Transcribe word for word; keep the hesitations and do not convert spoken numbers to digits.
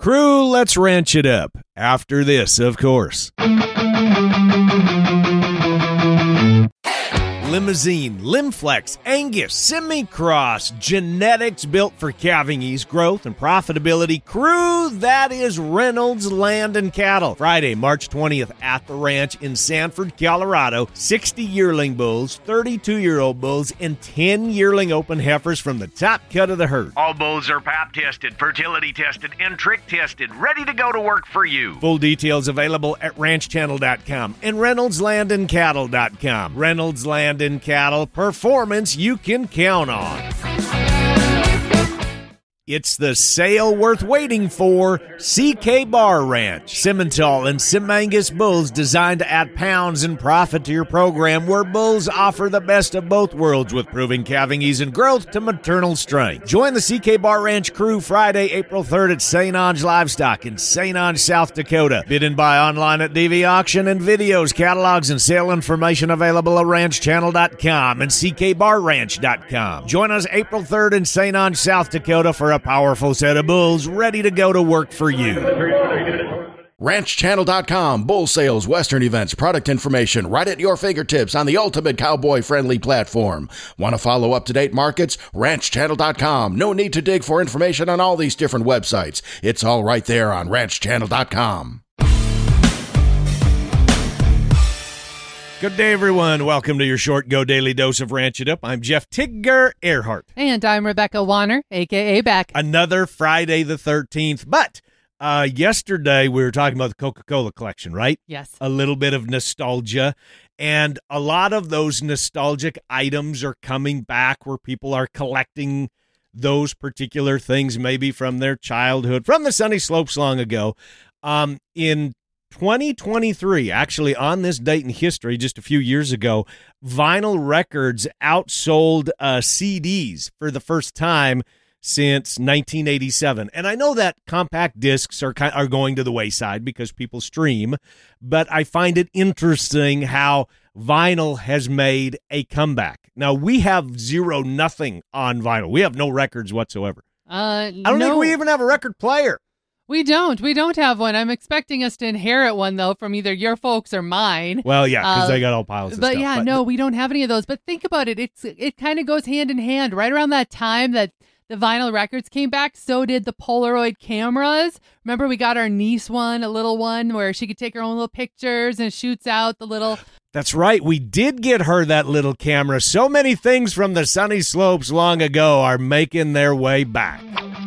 Crew, let's ranch it up. After this, of course. Limousine, Limflex, Angus, Semi-Cross, genetics built for calving ease, growth, and profitability. Crew, that is Reynolds Land and Cattle. Friday, March twentieth at the ranch in Sanford, Colorado. sixty yearling bulls, thirty-two-year-old bulls, and ten yearling open heifers from the top cut of the herd. All bulls are pap tested, fertility tested, and trick tested, ready to go to work for you. Full details available at ranch channel dot com and reynolds land and cattle dot com. Reynolds Land and Cattle, performance you can count on. It's the sale worth waiting for. C K Bar Ranch. Simmental and Simangus bulls designed to add pounds and profit to your program, where bulls offer the best of both worlds with proving calving ease and growth to maternal strength. Join the C K Bar Ranch crew Friday, April third at Saint Onge Livestock in Saint Onge, South Dakota. Bid and buy online at D V Auction, and videos, catalogs, and sale information available at ranch channel dot com and c k bar ranch dot com. Join us April third in Saint Onge, South Dakota for a powerful set of bulls ready to go to work for you. ranch channel dot com. Bull sales, Western events, product information right at your fingertips on the ultimate cowboy-friendly platform. Want to follow up-to-date markets? ranch channel dot com. No need to dig for information on all these different websites. It's all right there on ranch channel dot com. Good day, everyone. Welcome to your short Go Daily Dose of Ranch It Up. I'm Jeff Tigger Earhart. And I'm Rebecca Warner, a k a. Beck. Another Friday the thirteenth. But uh, yesterday we were talking about the Coca-Cola collection, right? Yes. A little bit of nostalgia. And a lot of those nostalgic items are coming back where people are collecting those particular things, maybe from their childhood, from the Sunny Slopes long ago. Um, in twenty twenty-three, actually on this date in history, just a few years ago, vinyl records outsold uh, C Ds for the first time since nineteen eighty-seven. And I know that compact discs are kind are going to the wayside because people stream, but I find it interesting how vinyl has made a comeback. Now, we have zero nothing on vinyl. We have no records whatsoever. Uh, I don't no. think we even have a record player. We don't. We don't have one. I'm expecting us to inherit one, though, from either your folks or mine. Well, yeah, because uh, they got all piles of but stuff. Yeah, but yeah, no, we don't have any of those. But think about it. It's It kind of goes hand in hand. Right around that time that the vinyl records came back, so did the Polaroid cameras. Remember, we got our niece one, a little one, where she could take her own little pictures and shoots out the little... That's right. We did get her that little camera. So many things from the Sunny Slopes long ago are making their way back.